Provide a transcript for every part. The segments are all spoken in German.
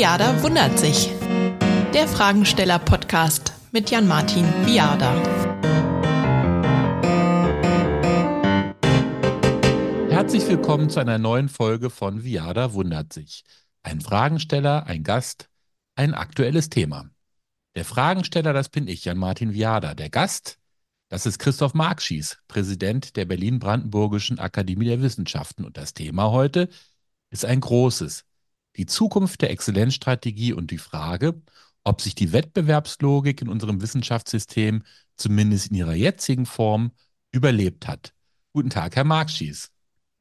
Viada wundert sich. Der Fragensteller-Podcast mit Jan-Martin Viada. Herzlich willkommen zu einer neuen Folge von Viada wundert sich. Ein Fragensteller, ein Gast, ein aktuelles Thema. Der Fragensteller, das bin ich, Jan-Martin Viada. Der Gast, das ist Christoph Markschies, Präsident der Berlin-Brandenburgischen Akademie der Wissenschaften. Und das Thema heute ist ein großes: die Zukunft der Exzellenzstrategie und die Frage, ob sich die Wettbewerbslogik in unserem Wissenschaftssystem zumindest in ihrer jetzigen Form überlebt hat. Guten Tag, Herr Markschies.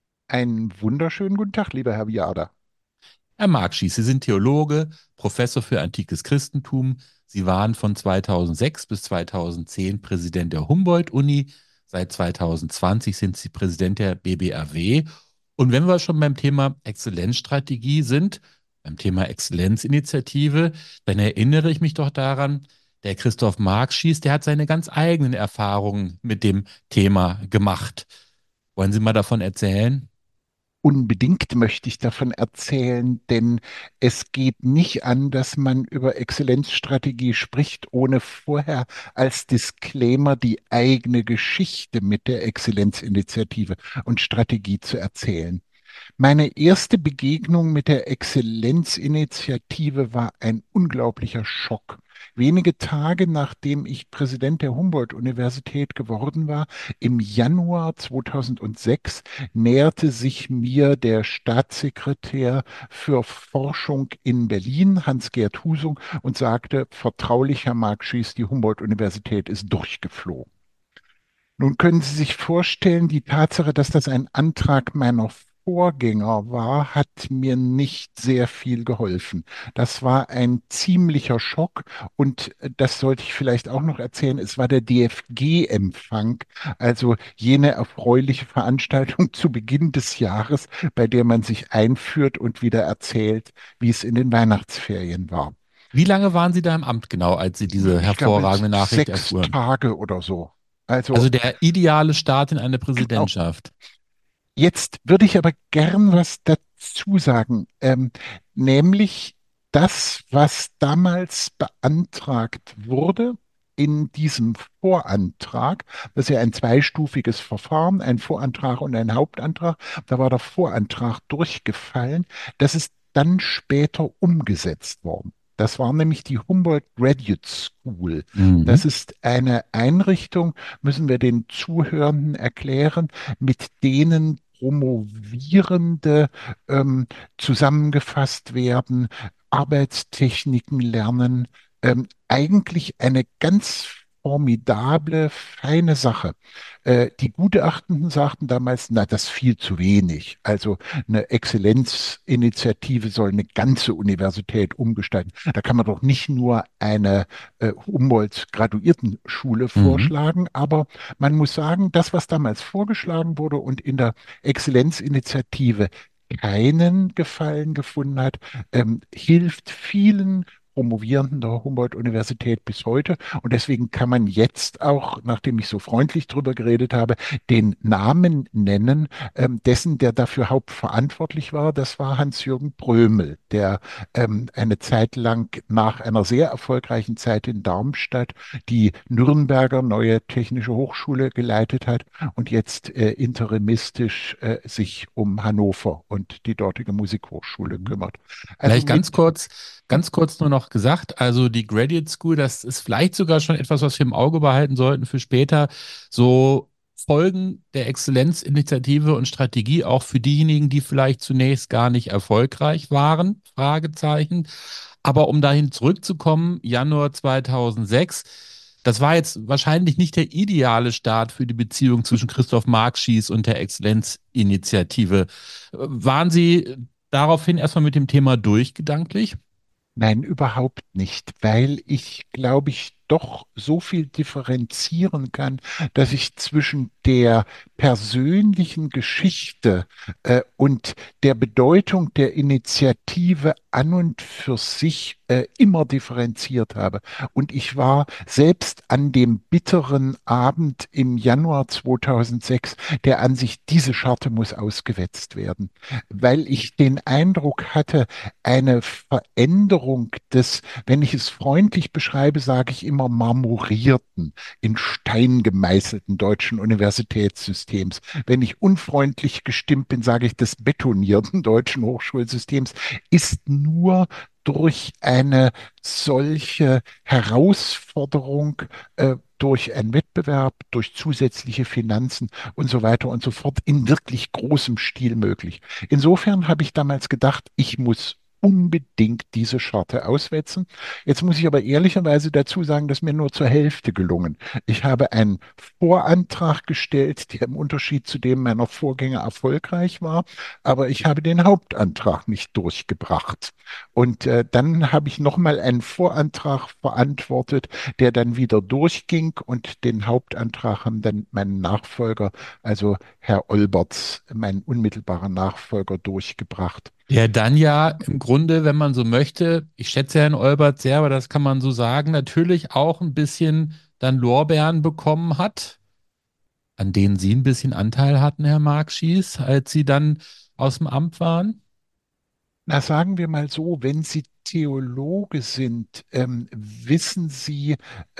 Einen wunderschönen guten Tag, lieber Herr Viada. Herr Markschies, Sie sind Theologe, Professor für antikes Christentum. Sie waren von 2006 bis 2010 Präsident der Humboldt-Uni. Seit 2020 sind Sie Präsident der BBAW. Und wenn wir schon beim Thema Exzellenzstrategie sind, beim Thema Exzellenzinitiative, dann erinnere ich mich doch daran, der Christoph Markschies, der hat seine ganz eigenen Erfahrungen mit dem Thema gemacht. Wollen Sie mal davon erzählen? Unbedingt möchte ich davon erzählen, denn es geht nicht an, dass man über Exzellenzstrategie spricht, ohne vorher als Disclaimer die eigene Geschichte mit der Exzellenzinitiative und Strategie zu erzählen. Meine erste Begegnung mit der Exzellenzinitiative war ein unglaublicher Schock. Wenige Tage nachdem ich Präsident der Humboldt-Universität geworden war, im Januar 2006, näherte sich mir der Staatssekretär für Forschung in Berlin, Hans-Gert Husung, und sagte: Vertraulich, Herr Markschies, die Humboldt-Universität ist durchgeflogen. Nun können Sie sich vorstellen, die Tatsache, dass das ein Antrag meiner Vorgänger war, hat mir nicht sehr viel geholfen. Das war ein ziemlicher Schock, und das sollte ich vielleicht auch noch erzählen: Es war der DFG-Empfang, also jene erfreuliche Veranstaltung zu Beginn des Jahres, bei der man sich einführt und wieder erzählt, wie es in den Weihnachtsferien war. Wie lange waren Sie da im Amt genau, als Sie diese Ich glaube, hervorragende Nachricht 6 erfuhren? Tage oder so. Also, Also der ideale Start in eine genau. Präsidentschaft. Jetzt würde ich aber gern was dazu sagen, nämlich das, was damals beantragt wurde in diesem Vorantrag. Das ist ja ein zweistufiges Verfahren, ein Vorantrag und ein Hauptantrag. Da war der Vorantrag durchgefallen. Das ist dann später umgesetzt worden. Das war nämlich die Humboldt Graduate School. Mhm. Das ist eine Einrichtung, müssen wir den Zuhörenden erklären, mit denen Promovierende ähm, zusammengefasst werden, Arbeitstechniken lernen. Eigentlich eine ganz formidable, feine Sache. Die Gutachtenden sagten damals: Na, das ist viel zu wenig. Also eine Exzellenzinitiative soll eine ganze Universität umgestalten. Da kann man doch nicht nur eine Humboldt-Graduiertenschule Mhm. vorschlagen. Aber man muss sagen, das, was damals vorgeschlagen wurde und in der Exzellenzinitiative keinen Gefallen gefunden hat, hilft vielen Promovierenden der Humboldt-Universität bis heute. Und deswegen kann man jetzt auch, nachdem ich so freundlich drüber geredet habe, den Namen nennen, dessen, der dafür hauptverantwortlich war. Das war Hans-Jürgen Brömel, der eine Zeit lang nach einer sehr erfolgreichen Zeit in Darmstadt die Nürnberger Neue Technische Hochschule geleitet hat und jetzt interimistisch sich um Hannover und die dortige Musikhochschule Mhm. kümmert. Also Vielleicht mit ganz kurz nur noch gesagt, also die Graduate School, das ist vielleicht sogar schon etwas, was wir im Auge behalten sollten für später. So Folgen der Exzellenzinitiative und Strategie auch für diejenigen, die vielleicht zunächst gar nicht erfolgreich waren, Fragezeichen. Aber um dahin zurückzukommen, Januar 2006, das war jetzt wahrscheinlich nicht der ideale Start für die Beziehung zwischen Christoph Markschies und der Exzellenzinitiative. Waren Sie daraufhin erstmal mit dem Thema durch gedanklich? Nein, überhaupt nicht, weil ich, glaube ich, doch so viel differenzieren kann, dass ich zwischen der persönlichen Geschichte und der Bedeutung der Initiative an und für sich immer differenziert habe. Und ich war selbst an dem bitteren Abend im Januar 2006 der Ansicht, diese Scharte muss ausgewetzt werden, weil ich den Eindruck hatte, eine Veränderung des, wenn ich es freundlich beschreibe, sage ich immer marmorierten, in Stein gemeißelten deutschen Universitätssystems. Wenn ich unfreundlich gestimmt bin, sage ich des betonierten deutschen Hochschulsystems, ist nur durch eine solche Herausforderung, durch einen Wettbewerb, durch zusätzliche Finanzen und so weiter und so fort in wirklich großem Stil möglich. Insofern habe ich damals gedacht, ich muss unbedingt diese Scharte auswetzen. Jetzt muss ich aber ehrlicherweise dazu sagen, dass mir nur zur Hälfte gelungen. Ich habe einen Vorantrag gestellt, der im Unterschied zu dem meiner Vorgänger erfolgreich war, aber ich habe den Hauptantrag nicht durchgebracht. Und dann habe ich nochmal einen Vorantrag verantwortet, der dann wieder durchging und den Hauptantrag haben dann meinen Nachfolger, also Herr Olberts, mein unmittelbarer Nachfolger, durchgebracht. Der dann ja im Grunde, wenn man so möchte, ich schätze Herrn Olbert sehr, aber das kann man so sagen, natürlich auch ein bisschen dann Lorbeeren bekommen hat, an denen Sie ein bisschen Anteil hatten, Herr Markschies, als Sie dann aus dem Amt waren. Na, sagen wir mal so, wenn Sie Theologe sind, wissen Sie,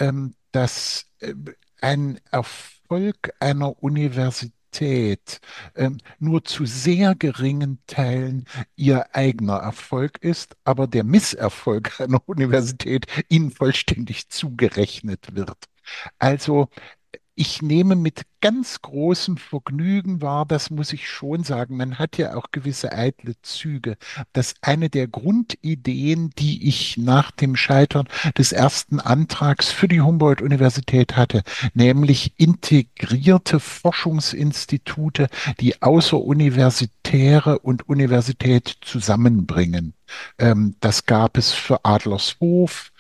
dass ein Erfolg einer Universität nur zu sehr geringen Teilen ihr eigener Erfolg ist, aber der Misserfolg einer Universität ihnen vollständig zugerechnet wird. Also ich nehme mit ganz großem Vergnügen wahr, das muss ich schon sagen, man hat ja auch gewisse eitle Züge, dass eine der Grundideen, die ich nach dem Scheitern des ersten Antrags für die Humboldt-Universität hatte, nämlich integrierte Forschungsinstitute, die außeruniversitäre und Universität zusammenbringen. Das gab es für Adlershof,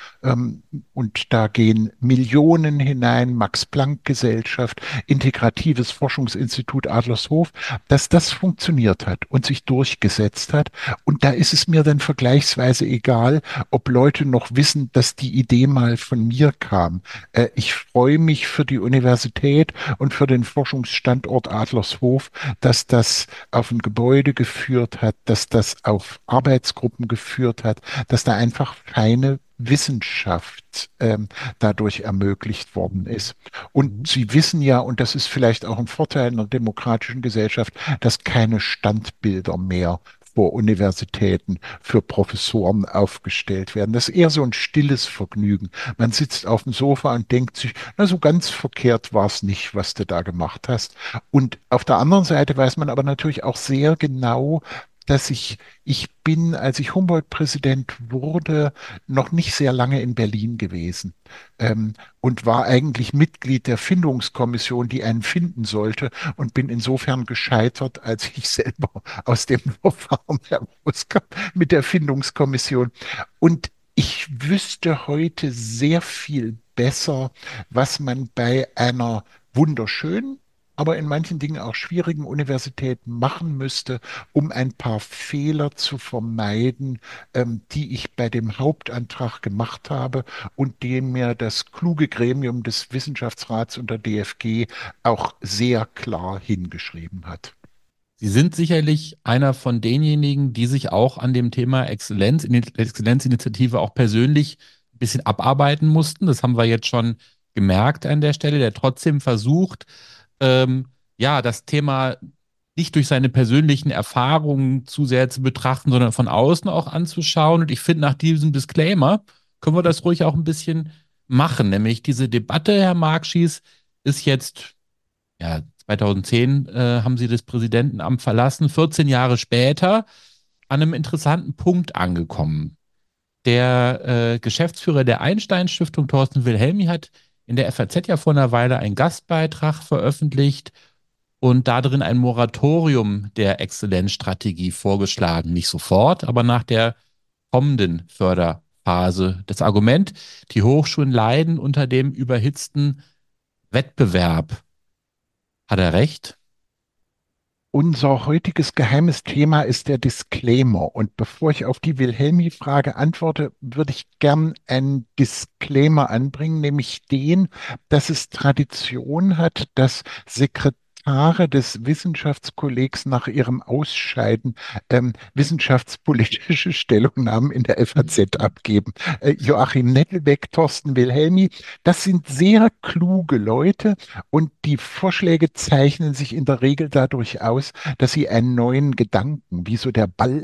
und da gehen Millionen hinein, Max-Planck-Gesellschaft, Integratives Forschungsinstitut Adlershof, dass das funktioniert hat und sich durchgesetzt hat. Und da ist es mir dann vergleichsweise egal, ob Leute noch wissen, dass die Idee mal von mir kam. Ich freue mich für die Universität und für den Forschungsstandort Adlershof, dass das auf ein Gebäude geführt hat, dass das auf Arbeitsgruppen geführt hat, dass da einfach feine Wissenschaft dadurch ermöglicht worden ist. Und Mhm. Sie wissen ja, und das ist vielleicht auch ein Vorteil einer demokratischen Gesellschaft, dass keine Standbilder mehr vor Universitäten für Professoren aufgestellt werden. Das ist eher so ein stilles Vergnügen. Man sitzt auf dem Sofa und denkt sich, na, so ganz verkehrt war es nicht, was du da gemacht hast. Und auf der anderen Seite weiß man aber natürlich auch sehr genau, dass ich bin, als ich Humboldt-Präsident wurde, noch nicht sehr lange in Berlin gewesen, und war eigentlich Mitglied der Findungskommission, die einen finden sollte, und bin insofern gescheitert, als ich selber aus dem Verfahren herauskam mit der Findungskommission. Und ich wüsste heute sehr viel besser, was man bei einer wunderschönen, aber in manchen Dingen auch schwierigen Universität machen müsste, um ein paar Fehler zu vermeiden, die ich bei dem Hauptantrag gemacht habe und den mir das kluge Gremium des Wissenschaftsrats und der DFG auch sehr klar hingeschrieben hat. Sie sind sicherlich einer von denjenigen, die sich auch an dem Thema Exzellenzinitiative auch persönlich ein bisschen abarbeiten mussten. Das haben wir jetzt schon gemerkt an der Stelle, der trotzdem versucht, ähm, ja, das Thema nicht durch seine persönlichen Erfahrungen zu sehr zu betrachten, sondern von außen auch anzuschauen. Und ich finde, nach diesem Disclaimer können wir das ruhig auch ein bisschen machen. Nämlich diese Debatte, Herr Markschies, ist jetzt, ja, 2010 haben Sie das Präsidentenamt verlassen, 14 Jahre später an einem interessanten Punkt angekommen. Der Geschäftsführer der Einstein-Stiftung, Thorsten Wilhelmi, hat in der FAZ ja vor einer Weile einen Gastbeitrag veröffentlicht und darin ein Moratorium der Exzellenzstrategie vorgeschlagen. Nicht sofort, aber nach der kommenden Förderphase. Phase. Das Argument, die Hochschulen leiden unter dem überhitzten Wettbewerb. Hat er recht? Unser heutiges geheimes Thema ist der Disclaimer. Und bevor ich auf die Wilhelmi-Frage antworte, würde ich gern einen Disclaimer anbringen, nämlich den, dass es Tradition hat, dass Sekretare des Wissenschaftskollegs nach ihrem Ausscheiden wissenschaftspolitische Stellungnahmen in der FAZ abgeben. Joachim Nettelbeck, Thorsten Wilhelmi, das sind sehr kluge Leute und die Vorschläge zeichnen sich in der Regel dadurch aus, dass sie einen neuen Gedanken, wie so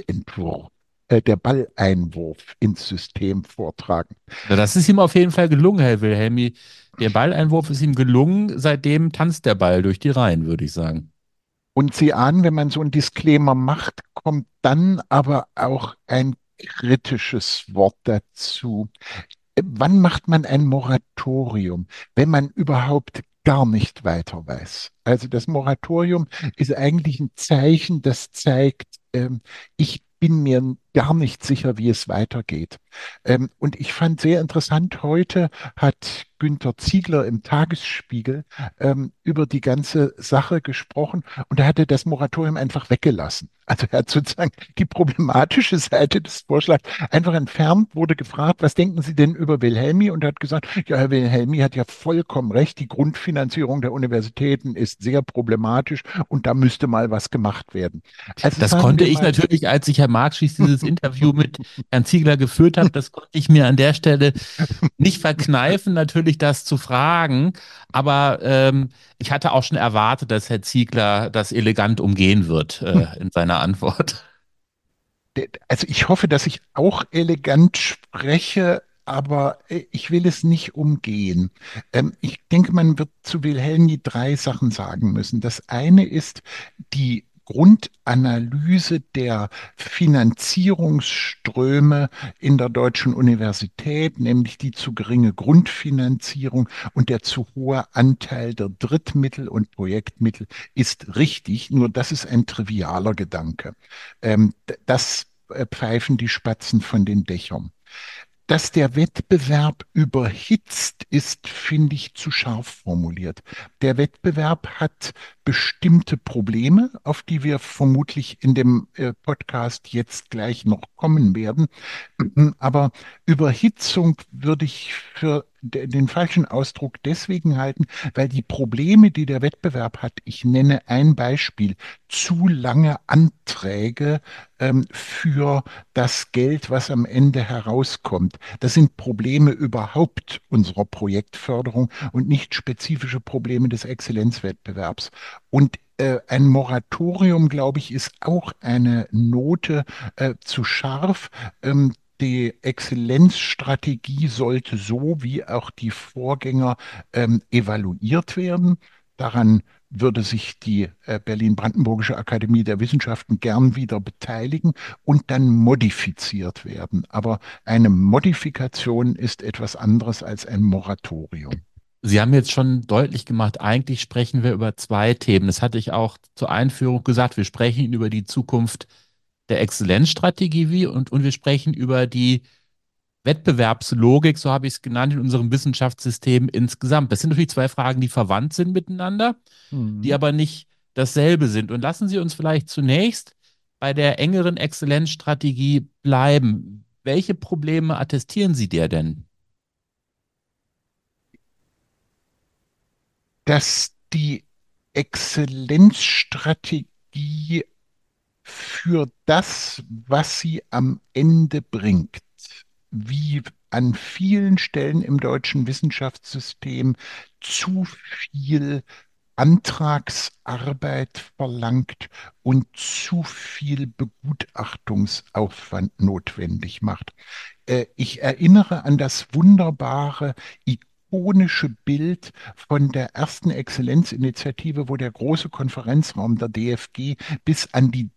der Balleinwurf ins System vortragen. Na, das ist ihm auf jeden Fall gelungen, Herr Wilhelmi. Der Balleinwurf ist ihm gelungen. Seitdem tanzt der Ball durch die Reihen, würde ich sagen. Und Sie ahnen, wenn man so einen Disclaimer macht, kommt dann aber auch ein kritisches Wort dazu. Wann macht man ein Moratorium, wenn man überhaupt gar nicht weiter weiß? Also das Moratorium ist eigentlich ein Zeichen, das zeigt, ich bin mir gar nicht sicher, wie es weitergeht. Und ich fand sehr interessant, heute hat Günther Ziegler im Tagesspiegel über die ganze Sache gesprochen und er hatte das Moratorium einfach weggelassen. Also er hat sozusagen die problematische Seite des Vorschlags einfach entfernt, wurde gefragt, was denken Sie denn über Wilhelmi? Und er hat gesagt, ja, Herr Wilhelmi hat ja vollkommen recht, die Grundfinanzierung der Universitäten ist sehr problematisch und da müsste mal was gemacht werden. Also Das sagen konnte wir ich mal, natürlich, als ich Herr Markschies dieses Interview mit Herrn Ziegler geführt habe, das konnte ich mir an der Stelle nicht verkneifen, natürlich das zu fragen. Aber ich hatte auch schon erwartet, dass Herr Ziegler das elegant umgehen wird in seiner Antwort. also ich hoffe, dass ich auch elegant spreche, aber ich will es nicht umgehen. Ich denke, man wird zu Wilhelmi drei Sachen sagen müssen. Das eine ist die Grundanalyse der Finanzierungsströme in der deutschen Universität, nämlich die zu geringe Grundfinanzierung und der zu hohe Anteil der Drittmittel und Projektmittel ist richtig, nur das ist ein trivialer Gedanke. Das pfeifen die Spatzen von den Dächern. Dass der Wettbewerb überhitzt ist, finde ich zu scharf formuliert. Der Wettbewerb hat bestimmte Probleme, auf die wir vermutlich in dem Podcast jetzt gleich noch kommen werden. Aber Überhitzung würde ich für den falschen Ausdruck deswegen halten, weil die Probleme, die der Wettbewerb hat, ich nenne ein Beispiel, zu lange Anträge für das Geld, was am Ende herauskommt. Das sind Probleme überhaupt unserer Projektförderung und nicht spezifische Probleme des Exzellenzwettbewerbs. Und ein Moratorium, glaube ich, ist auch eine Note zu scharf. Die Exzellenzstrategie sollte so wie auch die Vorgänger evaluiert werden. Daran würde sich die Berlin-Brandenburgische Akademie der Wissenschaften gern wieder beteiligen und dann modifiziert werden. Aber eine Modifikation ist etwas anderes als ein Moratorium. Sie haben jetzt schon deutlich gemacht, eigentlich sprechen wir über zwei Themen. Das hatte ich auch zur Einführung gesagt. Wir sprechen über die Zukunft der Exzellenzstrategie und wir sprechen über die Wettbewerbslogik, so habe ich es genannt, in unserem Wissenschaftssystem insgesamt. Das sind natürlich zwei Fragen, die verwandt sind miteinander, die Mhm. aber nicht dasselbe sind. Und lassen Sie uns vielleicht zunächst bei der engeren Exzellenzstrategie bleiben. Welche Probleme attestieren Sie der denn? Dass die Exzellenzstrategie für das, was sie am Ende bringt, wie an vielen Stellen im deutschen Wissenschaftssystem zu viel Antragsarbeit verlangt und zu viel Begutachtungsaufwand notwendig macht. Ich erinnere an das wunderbare, ikonische Bild von der ersten Exzellenzinitiative, wo der große Konferenzraum der DFG bis an die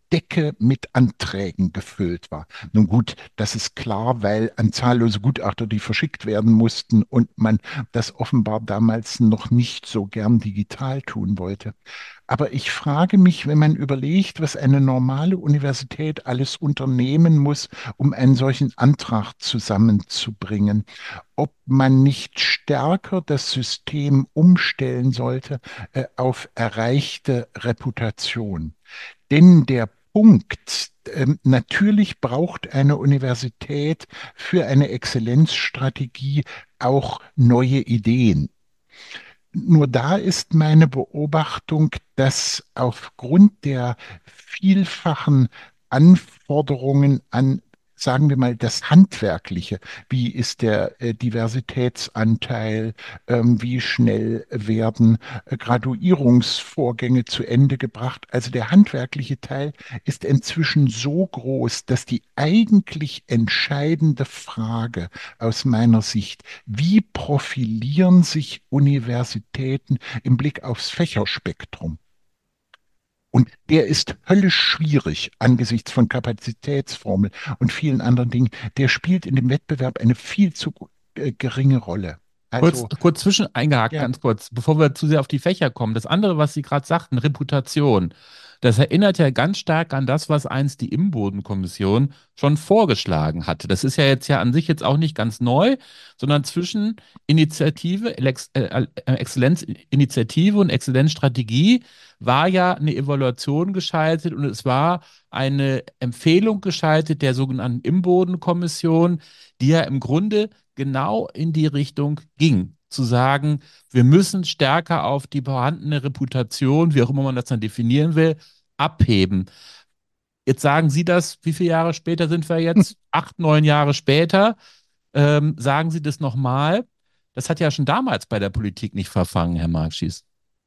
Decke mit Anträgen gefüllt war. Nun gut, das ist klar, weil an zahllose Gutachter, die verschickt werden mussten und man das offenbar damals noch nicht so gern digital tun wollte. Aber ich frage mich, wenn man überlegt, was eine normale Universität alles unternehmen muss, um einen solchen Antrag zusammenzubringen, ob man nicht stärker das System umstellen sollte, auf erreichte Reputation. Denn der Punkt, natürlich braucht eine Universität für eine Exzellenzstrategie auch neue Ideen. Nur da ist meine Beobachtung, dass aufgrund der vielfachen Anforderungen an, sagen wir mal, das Handwerkliche, wie ist der Diversitätsanteil, wie schnell werden Graduierungsvorgänge zu Ende gebracht. Also der handwerkliche Teil ist inzwischen so groß, dass die eigentlich entscheidende Frage aus meiner Sicht, wie profilieren sich Universitäten im Blick aufs Fächerspektrum? Und der ist höllisch schwierig angesichts von Kapazitätsformeln und vielen anderen Dingen. Der spielt in dem Wettbewerb eine viel zu geringe Rolle. Also, Kurz zwischen eingehakt, ja, ganz kurz, bevor wir zu sehr auf die Fächer kommen. Das andere, was Sie gerade sagten, Reputation, das erinnert ja ganz stark an das, was einst die Imboden-Kommission schon vorgeschlagen hatte. Das ist ja jetzt ja an sich jetzt auch nicht ganz neu, sondern zwischen Exzellenzinitiative und Exzellenzstrategie war ja eine Evaluation geschaltet und es war eine Empfehlung geschaltet der sogenannten Imboden-Kommission, die ja im Grunde genau in die Richtung ging, zu sagen, wir müssen stärker auf die vorhandene Reputation, wie auch immer man das dann definieren will, abheben. Jetzt sagen Sie das, wie viele Jahre später sind wir jetzt? 8, 9 Jahre später. Sagen Sie das nochmal. Das hat ja schon damals bei der Politik nicht verfangen, Herr Markschies.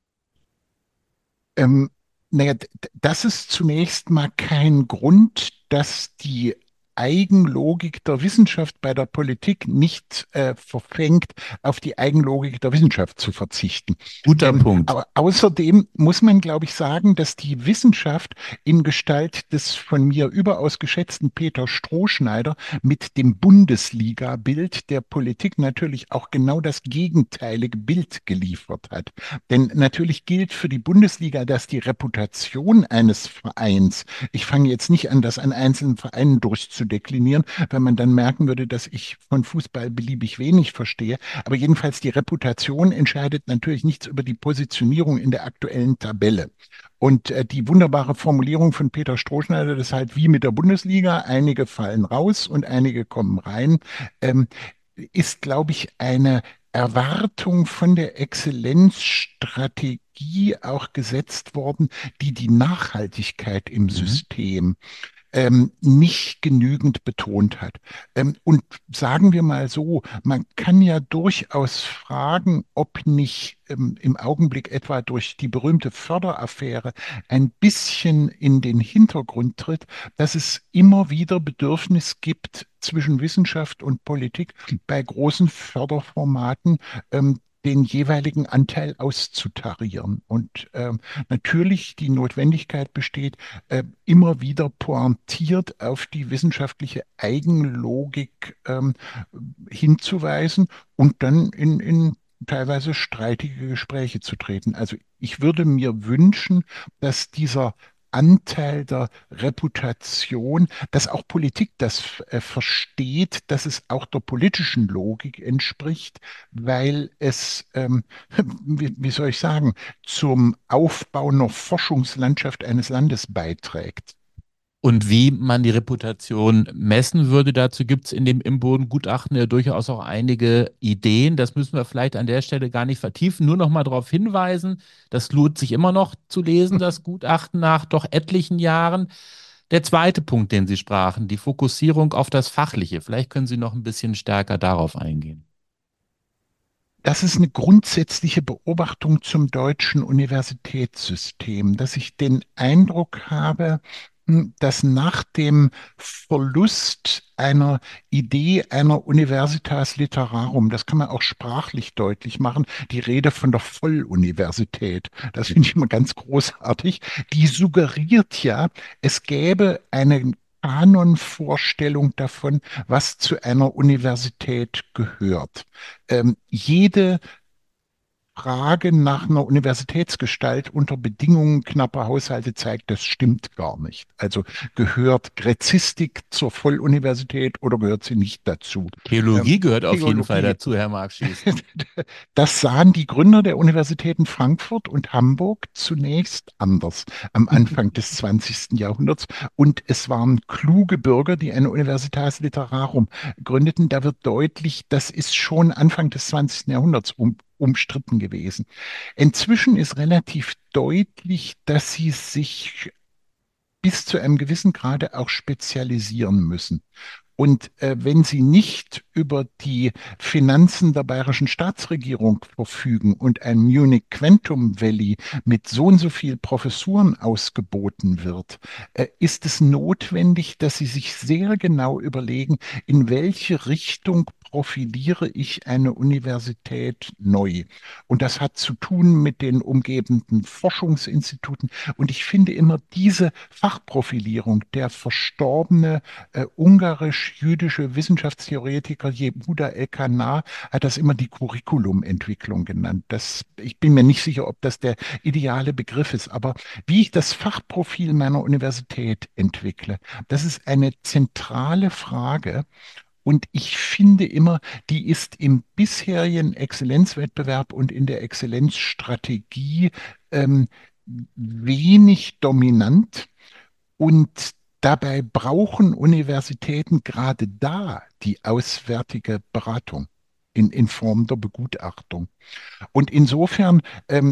ähm, naja, das ist zunächst mal kein Grund, dass die Eigenlogik der Wissenschaft bei der Politik nicht verfängt, auf die Eigenlogik der Wissenschaft zu verzichten. Guter Punkt. Aber außerdem muss man, glaube ich, sagen, dass die Wissenschaft in Gestalt des von mir überaus geschätzten Peter Strohschneider mit dem Bundesliga-Bild der Politik natürlich auch genau das gegenteilige Bild geliefert hat. Denn natürlich gilt für die Bundesliga, dass die Reputation eines Vereins, ich fange jetzt nicht an, das an einzelnen Vereinen durchzudeklinieren, weil man dann merken würde, dass ich von Fußball beliebig wenig verstehe, aber jedenfalls die Reputation entscheidet natürlich nichts über die Positionierung in der aktuellen Tabelle. Und die wunderbare Formulierung von Peter Strohschneider, das ist halt wie mit der Bundesliga, einige fallen raus und einige kommen rein, ähm, ist, glaube ich, eine Erwartung von der Exzellenzstrategie auch gesetzt worden, die die Nachhaltigkeit im Mhm. System nicht genügend betont hat. Und sagen wir mal so, man kann ja durchaus fragen, ob nicht im Augenblick etwa durch die berühmte Förderaffäre ein bisschen in den Hintergrund tritt, dass es immer wieder Bedürfnis gibt zwischen Wissenschaft und Politik bei großen Förderformaten, den jeweiligen Anteil auszutarieren. Und natürlich die Notwendigkeit besteht, immer wieder pointiert auf die wissenschaftliche Eigenlogik hinzuweisen und dann in teilweise streitige Gespräche zu treten. Also ich würde mir wünschen, dass dieser Anteil der Reputation, dass auch Politik das versteht, dass es auch der politischen Logik entspricht, weil es, wie soll ich sagen, zum Aufbau einer Forschungslandschaft eines Landes beiträgt. Und wie man die Reputation messen würde, dazu gibt es in dem Imboden-Gutachten ja durchaus auch einige Ideen. Das müssen wir vielleicht an der Stelle gar nicht vertiefen. Nur noch mal darauf hinweisen, das lohnt sich immer noch zu lesen, das Gutachten nach doch etlichen Jahren. Der zweite Punkt, den Sie sprachen, die Fokussierung auf das Fachliche. Vielleicht können Sie noch ein bisschen stärker darauf eingehen. Das ist eine grundsätzliche Beobachtung zum deutschen Universitätssystem, dass ich den Eindruck habe, dass nach dem Verlust einer Idee einer Universitas Literarum, das kann man auch sprachlich deutlich machen, die Rede von der Volluniversität, das finde ich immer ganz großartig, die suggeriert ja, es gäbe eine Kanonvorstellung davon, was zu einer Universität gehört. Jede Frage nach einer Universitätsgestalt unter Bedingungen knapper Haushalte zeigt, das stimmt gar nicht. Also gehört Gräzistik zur Volluniversität oder gehört sie nicht dazu? Theologie gehört auf jeden Fall Theologie. dazu, Herr Markschies. Das sahen die Gründer der Universitäten Frankfurt und Hamburg zunächst anders am Anfang des 20. Jahrhunderts. Und es waren kluge Bürger, die eine Universitas Literarum gründeten. Da wird deutlich, das ist schon Anfang des 20. Jahrhunderts umstritten gewesen. Inzwischen ist relativ deutlich, dass sie sich bis zu einem gewissen Grade auch spezialisieren müssen. Und wenn Sie nicht über die Finanzen der bayerischen Staatsregierung verfügen und ein Munich Quantum Valley mit so und so viel Professuren ausgeboten wird, ist es notwendig, dass Sie sich sehr genau überlegen, in welche Richtung profiliere ich eine Universität neu. Und das hat zu tun mit den umgebenden Forschungsinstituten. Und ich finde immer diese Fachprofilierung, der verstorbene ungarisch-jüdische Wissenschaftstheoretiker Yehuda Elkanah hat das immer die Curriculumentwicklung genannt. Ich bin mir nicht sicher, ob das der ideale Begriff ist, aber wie ich das Fachprofil meiner Universität entwickle, das ist eine zentrale Frage. Und ich finde immer, die ist im bisherigen Exzellenzwettbewerb und in der Exzellenzstrategie ähm, wenig dominant. Und dabei brauchen Universitäten gerade da die auswärtige Beratung in Form der Begutachtung. Und insofern,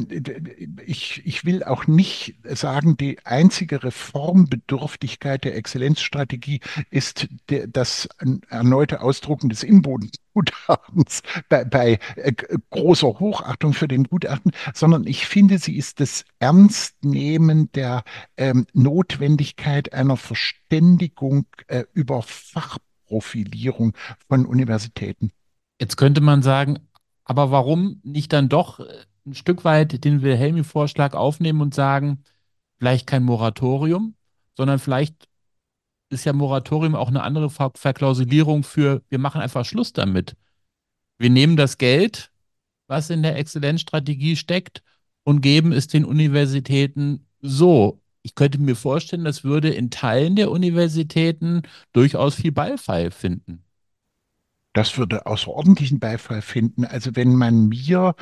ich will auch nicht sagen, die einzige Reformbedürftigkeit der Exzellenzstrategie ist das erneute Ausdrucken des Imboden-Gutachtens bei großer Hochachtung für den Gutachten, sondern ich finde, sie ist das Ernstnehmen der Notwendigkeit einer Verständigung über Fachprofilierung von Universitäten. Jetzt könnte man sagen, aber warum nicht dann doch ein Stück weit den Wilhelmi-Vorschlag aufnehmen und sagen, vielleicht kein Moratorium, sondern vielleicht ist ja Moratorium auch eine andere Verklausulierung für, wir machen einfach Schluss damit. Wir nehmen das Geld, was in der Exzellenzstrategie steckt, und geben es den Universitäten so. Ich könnte mir vorstellen, das würde in Teilen der Universitäten durchaus viel Beifall finden. Das würde außerordentlichen Beifall finden. Also wenn man mir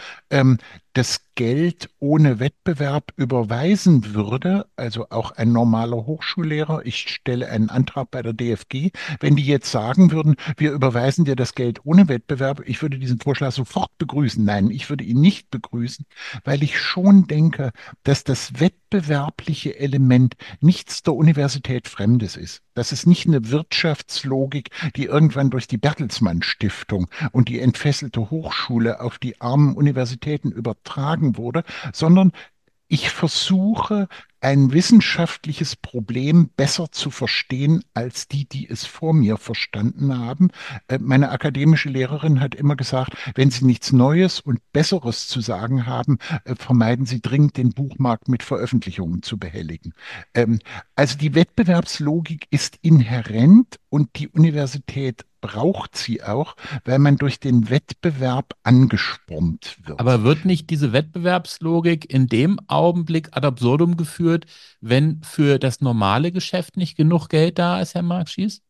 das Geld ohne Wettbewerb überweisen würde, also auch ein normaler Hochschullehrer, ich stelle einen Antrag bei der DFG, wenn die jetzt sagen würden, wir überweisen dir das Geld ohne Wettbewerb, ich würde diesen Vorschlag sofort begrüßen. Nein, ich würde ihn nicht begrüßen, weil ich schon denke, dass das wettbewerbliche Element nichts der Universität Fremdes ist. Das ist nicht eine Wirtschaftslogik, die irgendwann durch die Bertelsmann Stiftung und die entfesselte Hochschule auf die armen Universitäten übertragen wurde, sondern ich versuche, ein wissenschaftliches Problem besser zu verstehen als die, die es vor mir verstanden haben. Meine akademische Lehrerin hat immer gesagt, wenn Sie nichts Neues und Besseres zu sagen haben, vermeiden Sie dringend, den Buchmarkt mit Veröffentlichungen zu behelligen. Ähm, also die Wettbewerbslogik ist inhärent und die Universität braucht sie auch, weil man durch den Wettbewerb angespornt wird. Aber wird nicht diese Wettbewerbslogik in dem Augenblick ad absurdum geführt, wenn für das normale Geschäft nicht genug Geld da ist, Herr Markschies?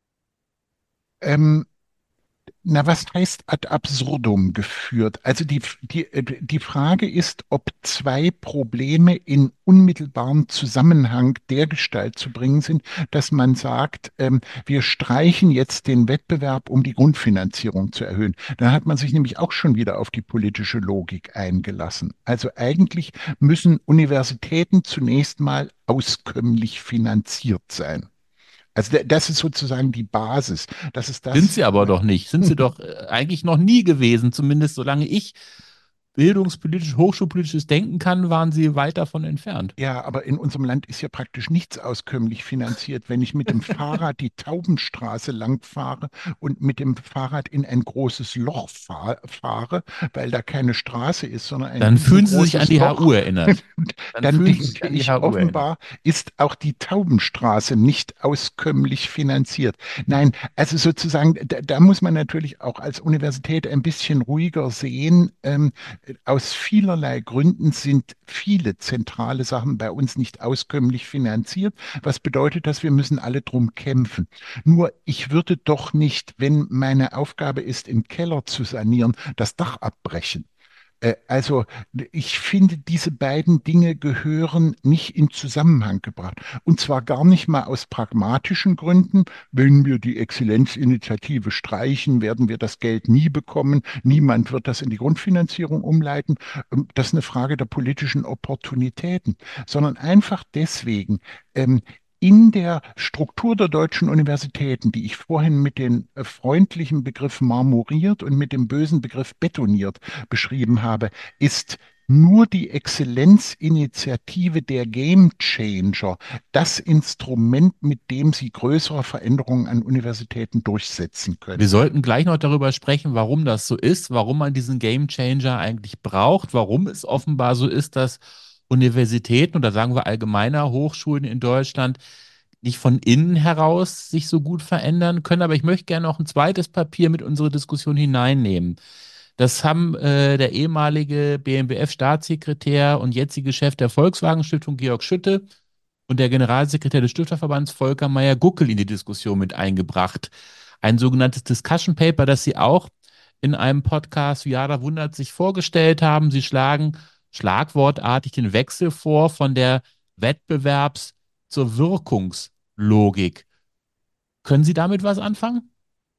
Ähm, Na, was heißt ad absurdum geführt? Also die Frage ist, ob zwei Probleme in unmittelbarem Zusammenhang dergestalt zu bringen sind, dass man sagt, wir streichen jetzt den Wettbewerb, um die Grundfinanzierung zu erhöhen. Dann hat man sich nämlich auch schon wieder auf die politische Logik eingelassen. Also eigentlich müssen Universitäten zunächst mal auskömmlich finanziert sein. Also das ist sozusagen die Basis. Das ist Sind das. sie aber doch nicht. Sind sie doch eigentlich noch nie gewesen, zumindest solange ich bildungspolitisch, hochschulpolitisches Denken kann, waren sie weit davon entfernt. Ja, aber in unserem Land ist ja praktisch nichts auskömmlich finanziert. Wenn ich mit dem Fahrrad die Taubenstraße langfahre und mit dem Fahrrad in ein großes Loch fahre, weil da keine Straße ist, sondern ein Dann fühlen sie sich an riesengroßes die HU Loch, erinnert. Dann dann fühlen sie sich denke an die ich, HU erinnert. offenbar ist auch die Taubenstraße nicht auskömmlich finanziert. Nein, also sozusagen, da muss man natürlich auch als Universität ein bisschen ruhiger sehen. Aus vielerlei Gründen sind viele zentrale Sachen bei uns nicht auskömmlich finanziert, was bedeutet, dass wir müssen alle drum kämpfen. Nur ich würde doch nicht, wenn meine Aufgabe ist, im Keller zu sanieren, das Dach abbrechen. Also ich finde, diese beiden Dinge gehören nicht in Zusammenhang gebracht. Und zwar gar nicht mal aus pragmatischen Gründen. Wenn wir die Exzellenzinitiative streichen, werden wir das Geld nie bekommen. Niemand wird das in die Grundfinanzierung umleiten. Das ist eine Frage der politischen Opportunitäten, sondern einfach deswegen, ähm, in der Struktur der deutschen Universitäten, die ich vorhin mit dem freundlichen Begriff marmoriert und mit dem bösen Begriff betoniert beschrieben habe, ist nur die Exzellenzinitiative der Game Changer das Instrument, mit dem sie größere Veränderungen an Universitäten durchsetzen Wir können. sollten gleich noch darüber sprechen, warum das so ist, warum man diesen Game Changer eigentlich braucht, warum es offenbar so ist, dass Universitäten oder sagen wir allgemeiner Hochschulen in Deutschland nicht von innen heraus sich so gut verändern können. Aber ich möchte gerne noch ein zweites Papier mit unsere Diskussion hineinnehmen. Das haben der ehemalige BMBF-Staatssekretär und jetzige Chef der Volkswagen Stiftung Georg Schütte und der Generalsekretär des Stifterverbands Volker Meyer-Guckel in die Diskussion mit eingebracht. Ein sogenanntes Discussion Paper, das Sie auch in einem Podcast Viada wundert sich vorgestellt haben. Sie schlagen schlagwortartig den Wechsel vor von der Wettbewerbs- zur Wirkungslogik. Können Sie damit was anfangen?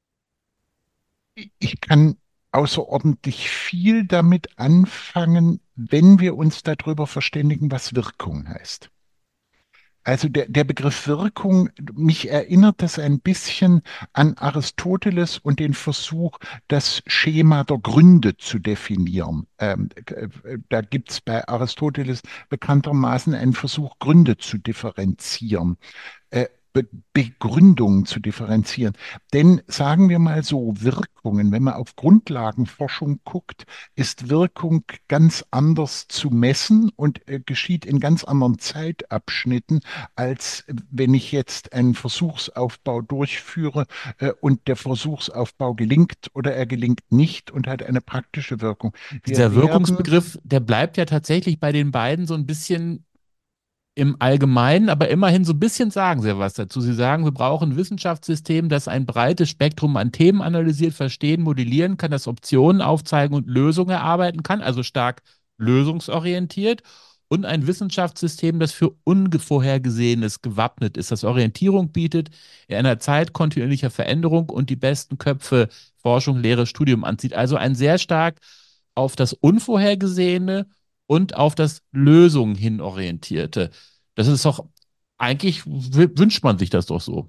Ich kann außerordentlich viel damit anfangen, wenn wir uns darüber verständigen, was Wirkung heißt. Also der Begriff Wirkung, mich erinnert das ein bisschen an Aristoteles und den Versuch, das Schema der Gründe zu definieren. Da gibt es bei Aristoteles bekanntermaßen einen Versuch, Gründe zu differenzieren. Begründungen zu differenzieren. Denn sagen wir mal so, Wirkungen, wenn man auf Grundlagenforschung guckt, ist Wirkung ganz anders zu messen und geschieht in ganz anderen Zeitabschnitten, als wenn ich jetzt einen Versuchsaufbau durchführe und der Versuchsaufbau gelingt oder er gelingt nicht und hat eine praktische Wirkung. Wir Dieser werden Wirkungsbegriff, der bleibt ja tatsächlich bei den beiden so ein bisschen im Allgemeinen, aber immerhin so ein bisschen sagen Sie ja was dazu. Sie sagen, wir brauchen ein Wissenschaftssystem, das ein breites Spektrum an Themen analysiert, verstehen, modellieren kann, das Optionen aufzeigen und Lösungen erarbeiten kann, also stark lösungsorientiert. Und ein Wissenschaftssystem, das für Unvorhergesehenes gewappnet ist, das Orientierung bietet, in einer Zeit kontinuierlicher Veränderung und die besten Köpfe Forschung, Lehre, Studium anzieht. Also ein sehr stark auf das Unvorhergesehene und auf das Lösungen hin orientierte. Das ist doch, eigentlich wünscht man sich das doch so.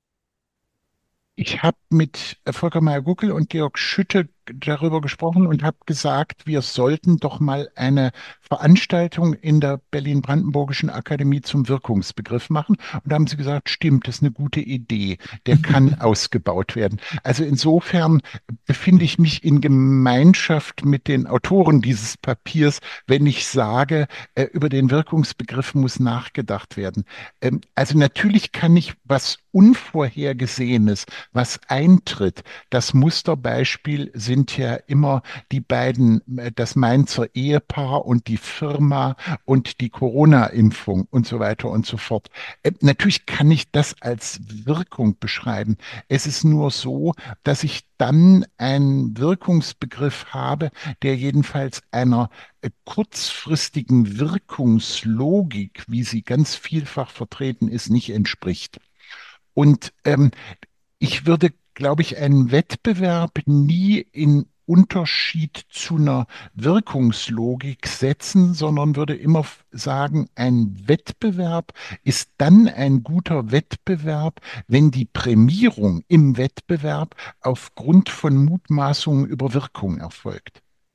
Ich habe mit Volker Meyer-Guckel und Georg Schütte darüber gesprochen und habe gesagt, wir sollten doch mal eine Veranstaltung in der Berlin-Brandenburgischen Akademie zum Wirkungsbegriff machen. Und da haben sie gesagt, stimmt, das ist eine gute Idee. Der kann ausgebaut werden. Also insofern befinde ich mich in Gemeinschaft mit den Autoren dieses Papiers, wenn ich sage, über den Wirkungsbegriff muss nachgedacht werden. Also natürlich kann ich was Unvorhergesehenes, was eintritt. Das Musterbeispiel sind ja immer die beiden, das Mainzer Ehepaar und die Firma und die Corona-Impfung und so weiter und so fort. Natürlich kann ich das als Wirkung beschreiben. Es ist nur so, dass ich dann einen Wirkungsbegriff habe, der jedenfalls einer kurzfristigen Wirkungslogik, wie sie ganz vielfach vertreten ist, nicht entspricht. Und ich würde, glaube ich, einen Wettbewerb nie in Unterschied zu einer Wirkungslogik setzen, sondern würde immer sagen, ein Wettbewerb ist dann ein guter Wettbewerb, wenn die Prämierung im Wettbewerb aufgrund von Mutmaßungen über Wirkung erfolgt.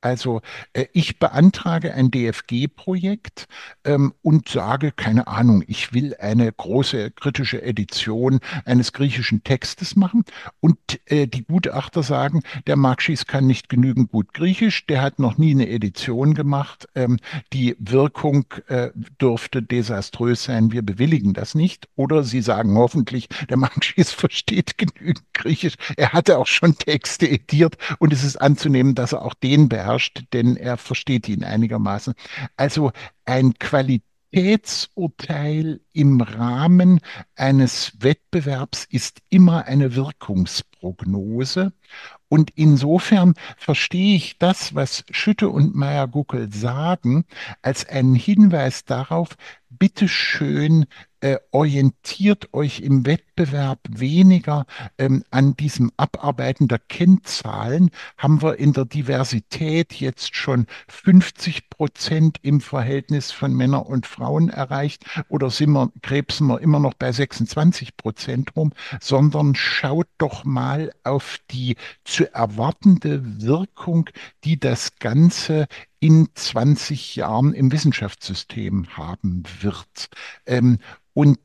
Also ich beantrage ein DFG-Projekt und sage, keine Ahnung, ich will eine große kritische Edition eines griechischen Textes machen. Und die Gutachter sagen, der Makschis kann nicht genügend gut Griechisch, der hat noch nie eine Edition gemacht. Die Wirkung dürfte desaströs sein, wir bewilligen das nicht. Oder sie sagen hoffentlich, der Makschis versteht genügend Griechisch. Er hatte auch schon Texte ediert und es ist anzunehmen, dass er auch den beherrscht, denn er versteht ihn einigermaßen. Also ein Qualitätsurteil im Rahmen eines Wettbewerbs ist immer eine Wirkungsprognose. Und insofern verstehe ich das, was Schütte und Meyer-Guckel sagen, als einen Hinweis darauf, bitte schön, orientiert euch im Wettbewerb weniger an diesem Abarbeiten der Kennzahlen. Haben wir in der Diversität jetzt schon 50% im Verhältnis von Männern und Frauen erreicht oder krebsen wir immer noch bei 26% rum, sondern schaut doch mal auf die zu erwartende Wirkung, die das Ganze in 20 Jahren im Wissenschaftssystem haben wird. Ähm, und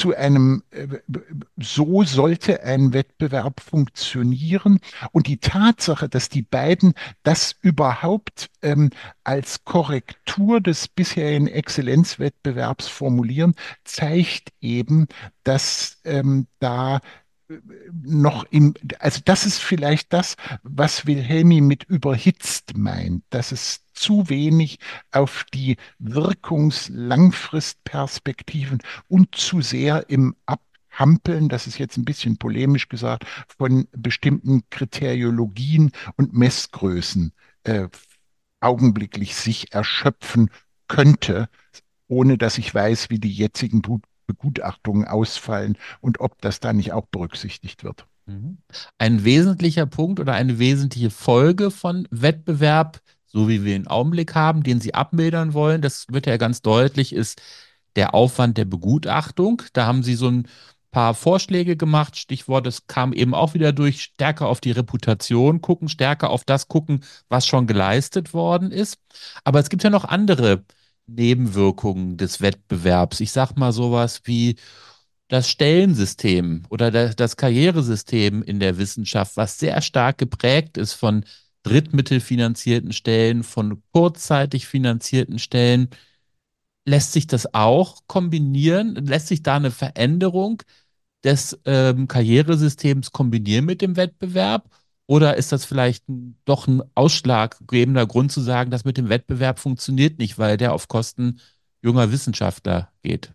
so sollte ein Wettbewerb funktionieren. Und die Tatsache, dass die beiden das überhaupt als Korrektur des bisherigen Exzellenzwettbewerbs formulieren, zeigt eben, dass da noch also das ist vielleicht das, was Wilhelmi mit überhitzt meint, dass es zu wenig auf die Wirkungs-Langfristperspektiven und zu sehr im Abhampeln, das ist jetzt ein bisschen polemisch gesagt, von bestimmten Kriteriologien und Messgrößen äh, augenblicklich sich erschöpfen könnte, ohne dass ich weiß, wie die jetzigen Begutachtungen ausfallen und ob das da nicht auch berücksichtigt wird. Mhm. Ein wesentlicher Punkt oder eine wesentliche Folge von Wettbewerb, so wie wir ihn im Augenblick haben, den Sie abmildern wollen, das wird ja ganz deutlich, ist der Aufwand der Begutachtung. Da haben Sie so ein paar Vorschläge gemacht. Stichwort, es kam eben auch wieder durch, stärker auf die Reputation gucken, stärker auf das gucken, was schon geleistet worden ist. Aber es gibt ja noch andere Nebenwirkungen des Wettbewerbs. Ich sag mal sowas wie das Stellensystem oder das Karrieresystem in der Wissenschaft, was sehr stark geprägt ist von drittmittelfinanzierten Stellen, von kurzzeitig finanzierten Stellen, lässt sich das auch kombinieren? Lässt sich da eine Veränderung des Karrieresystems kombinieren mit dem Wettbewerb? Oder ist das vielleicht doch ein ausschlaggebender Grund zu sagen, dass mit dem Wettbewerb funktioniert nicht, weil der auf Kosten junger Wissenschaftler geht?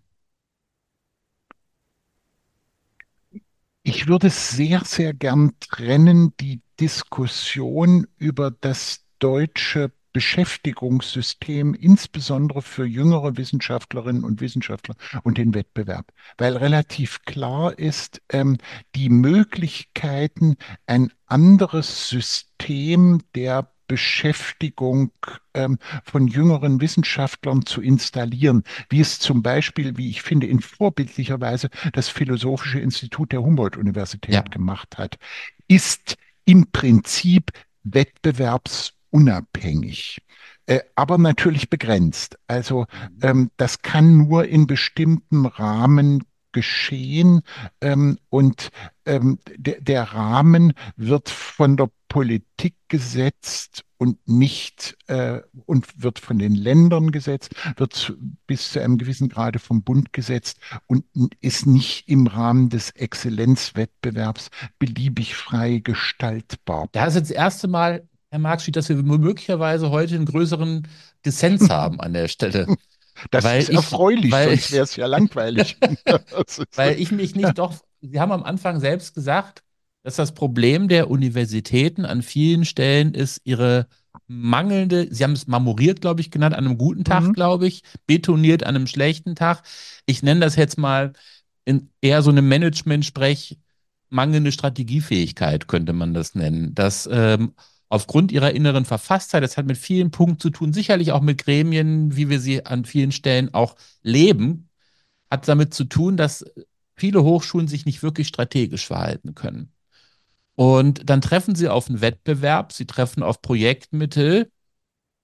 Ich würde sehr, sehr gern trennen die Diskussion über das deutsche Beschäftigungssystem, insbesondere für jüngere Wissenschaftlerinnen und Wissenschaftler und den Wettbewerb, weil relativ klar ist, die Möglichkeiten, ein anderes System der Beschäftigung von jüngeren Wissenschaftlern zu installieren, wie es zum Beispiel, wie ich finde, in vorbildlicher Weise das Philosophische Institut der Ja. Humboldt-Universität gemacht hat, ist im Prinzip wettbewerbsunabhängig, aber natürlich begrenzt. Also Mhm. das kann nur in bestimmten Rahmen geschehen und der Rahmen wird von der Politik gesetzt und nicht und wird von den Ländern gesetzt, bis zu einem gewissen Grade vom Bund gesetzt und ist nicht im Rahmen des Exzellenzwettbewerbs beliebig frei gestaltbar. Da ist jetzt das erste Mal, Herr Markschied, dass wir möglicherweise heute einen größeren Dissens haben an der Stelle. Das Weil ist ich, erfreulich, weil, sonst wäre es ja langweilig. Das ist, weil ich mich nicht doch, Sie haben am Anfang selbst gesagt, dass das Problem der Universitäten an vielen Stellen ist ihre mangelnde, Sie haben es marmoriert, glaube ich, genannt, an einem guten Tag, Mhm. glaube ich, betoniert an einem schlechten Tag. Ich nenne das jetzt mal in eher so einem Management-Sprech, mangelnde Strategiefähigkeit könnte man das nennen. Dass aufgrund ihrer inneren Verfasstheit, das hat mit vielen Punkten zu tun, sicherlich auch mit Gremien, wie wir sie an vielen Stellen auch leben, hat damit zu tun, dass viele Hochschulen sich nicht wirklich strategisch verhalten können. Und dann treffen sie auf einen Wettbewerb, sie treffen auf Projektmittel,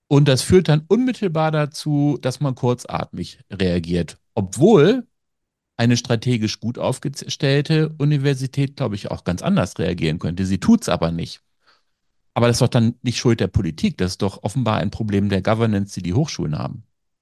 Und das führt dann unmittelbar dazu, dass man kurzatmig reagiert. Obwohl eine strategisch gut aufgestellte Universität, glaube ich, auch ganz anders reagieren könnte. Sie tut es aber nicht. Aber das ist doch dann nicht Schuld der Politik. Das ist doch offenbar ein Problem der Governance, die die Hochschulen haben.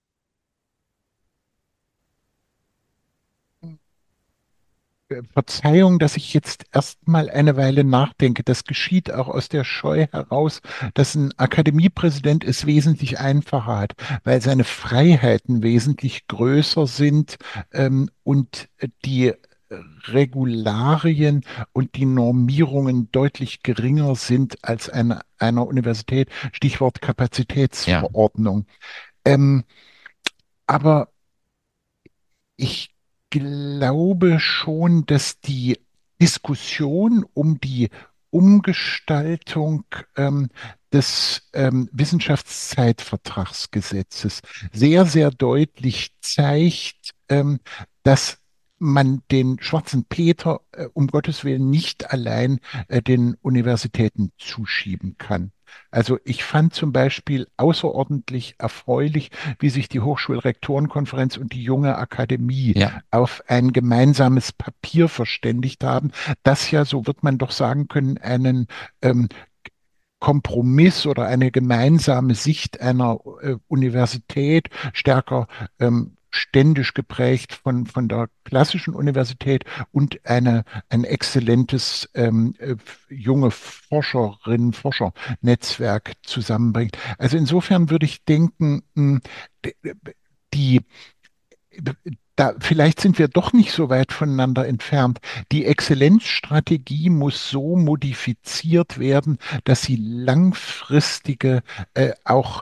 Verzeihung, dass ich jetzt erst mal eine Weile nachdenke. Das geschieht auch aus der Scheu heraus, dass ein Akademiepräsident es wesentlich einfacher hat, weil seine Freiheiten wesentlich größer sind, und die Regularien und die Normierungen deutlich geringer sind als einer Universität. Stichwort Ja. Kapazitätsverordnung. Ähm, aber ich glaube schon, dass die Diskussion um die Umgestaltung des Wissenschaftszeitvertragsgesetzes sehr, sehr deutlich zeigt, dass man den Schwarzen Peter um Gottes Willen nicht allein den Universitäten zuschieben kann. Also ich fand zum Beispiel außerordentlich erfreulich, wie sich die Hochschulrektorenkonferenz und die junge Akademie Ja. auf ein gemeinsames Papier verständigt haben, das ja, so wird man doch sagen können, einen Kompromiss oder eine gemeinsame Sicht einer Universität, stärker ständisch geprägt von der klassischen Universität und ein exzellentes junge Forschernetzwerk zusammenbringt. Also insofern würde ich denken, die vielleicht sind wir doch nicht so weit voneinander entfernt. Die Exzellenzstrategie muss so modifiziert werden, dass sie langfristige, auch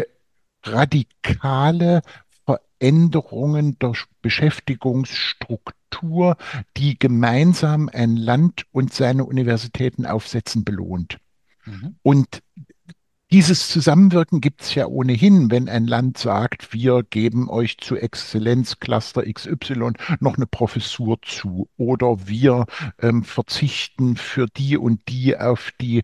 radikale Veränderungen der Beschäftigungsstruktur, die gemeinsam ein Land und seine Universitäten aufsetzen, belohnt. Mhm. Und dieses Zusammenwirken gibt es ja ohnehin, wenn ein Land sagt, wir geben euch zu Exzellenzcluster XY noch eine Professur zu oder wir verzichten für die und die auf die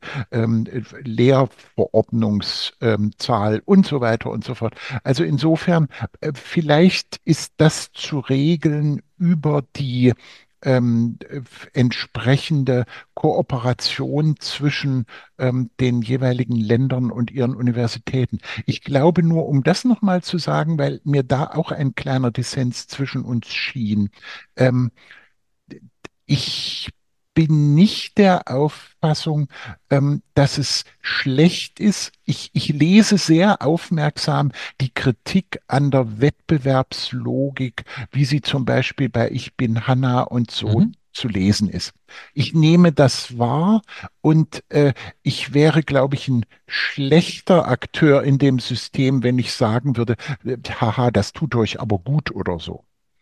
Lehrverordnungszahl und so weiter und so fort. Also insofern, vielleicht ist das zu regeln über die entsprechende Kooperation zwischen den jeweiligen Ländern und ihren Universitäten. Ich glaube nur, um das nochmal zu sagen, weil mir da auch ein kleiner Dissens zwischen uns schien. Ähm, Ich bin nicht der Auffassung, dass es schlecht ist. Ich lese sehr aufmerksam die Kritik an der Wettbewerbslogik, wie sie zum Beispiel bei Ich bin Hanna und so Mhm. zu lesen ist. Ich nehme das wahr und ich wäre, glaube ich, ein schlechter Akteur in dem System, wenn ich sagen würde, haha, das tut euch aber gut oder so.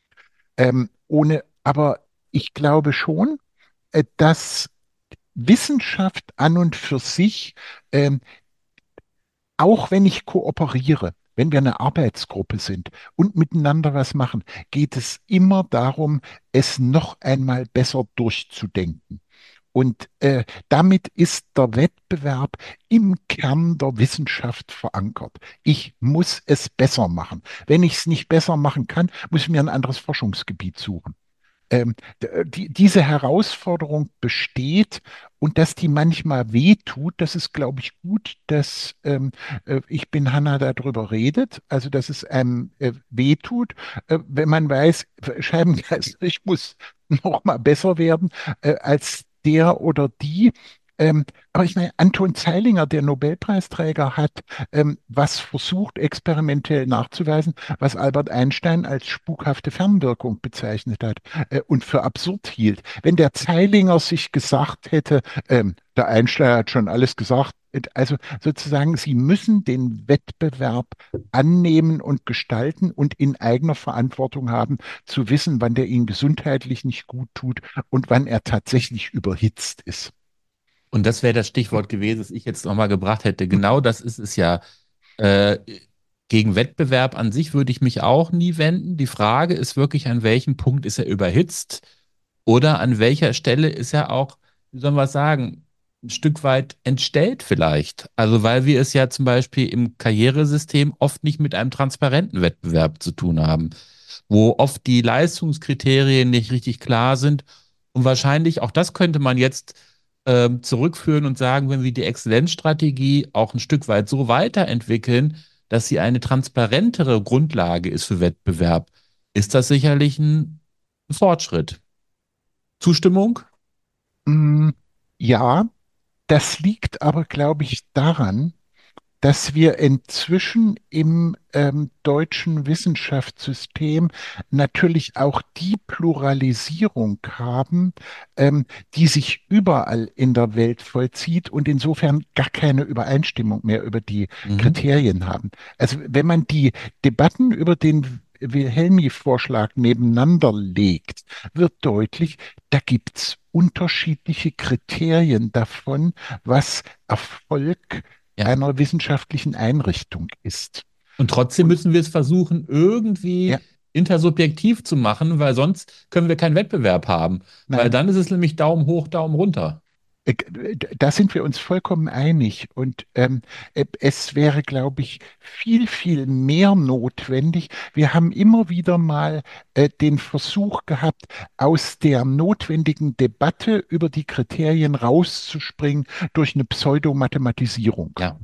Aber ich glaube schon, dass Wissenschaft an und für sich, ähm, auch wenn ich kooperiere, wenn wir eine Arbeitsgruppe sind und miteinander was machen, geht es immer darum, es noch einmal besser durchzudenken. Und damit ist der Wettbewerb im Kern der Wissenschaft verankert. Ich muss es besser machen. Wenn ich es nicht besser machen kann, muss ich mir ein anderes Forschungsgebiet suchen. Diese Herausforderung besteht und dass die manchmal wehtut, das ist, glaube ich, gut, dass ich bin Hanna darüber redet, also dass es einem wehtut, wenn man weiß, Scheibenkleister, ich muss noch mal besser werden als der oder die. Aber ich meine, Anton Zeilinger, der Nobelpreisträger, hat was versucht, experimentell nachzuweisen, was Albert Einstein als spukhafte Fernwirkung bezeichnet hat und für absurd hielt. Wenn der Zeilinger sich gesagt hätte, der Einstein hat schon alles gesagt, also sozusagen, Sie müssen den Wettbewerb annehmen und gestalten und in eigener Verantwortung haben, zu wissen, wann der Ihnen gesundheitlich nicht gut tut und wann er tatsächlich überhitzt ist. Und das wäre das Stichwort gewesen, das ich jetzt nochmal gebracht hätte. Genau das ist es ja. Äh, Gegen Wettbewerb an sich würde ich mich auch nie wenden. Die Frage ist wirklich, an welchem Punkt ist er überhitzt oder an welcher Stelle ist er auch, wie soll man sagen, ein Stück weit entstellt vielleicht. Also weil wir es ja zum Beispiel im Karrieresystem oft nicht mit einem transparenten Wettbewerb zu tun haben, wo oft die Leistungskriterien nicht richtig klar sind. Und wahrscheinlich, auch das könnte man jetzt zurückführen und sagen, wenn wir die Exzellenzstrategie auch ein Stück weit so weiterentwickeln, dass sie eine transparentere Grundlage ist für Wettbewerb, ist das sicherlich ein Fortschritt. Zustimmung? Mm, ja, das liegt aber, glaube ich, daran, dass wir inzwischen im deutschen Wissenschaftssystem natürlich auch die Pluralisierung haben, die sich überall in der Welt vollzieht und insofern gar keine Übereinstimmung mehr über die Mhm. Kriterien haben. Also wenn man die Debatten über den Wilhelmi-Vorschlag nebeneinander legt, wird deutlich, da gibt es unterschiedliche Kriterien davon, was Erfolg Ja. einer wissenschaftlichen Einrichtung ist. Und trotzdem Und müssen wir es versuchen, irgendwie ja, intersubjektiv zu machen, weil sonst können wir keinen Wettbewerb haben. Weil nein, dann ist es nämlich Daumen hoch, Daumen runter. da sind wir uns vollkommen einig. Und es wäre, glaube ich, viel, viel mehr notwendig. Wir haben immer wieder mal den Versuch gehabt, aus der notwendigen Debatte über die Kriterien rauszuspringen durch eine Pseudomathematisierung. Ja.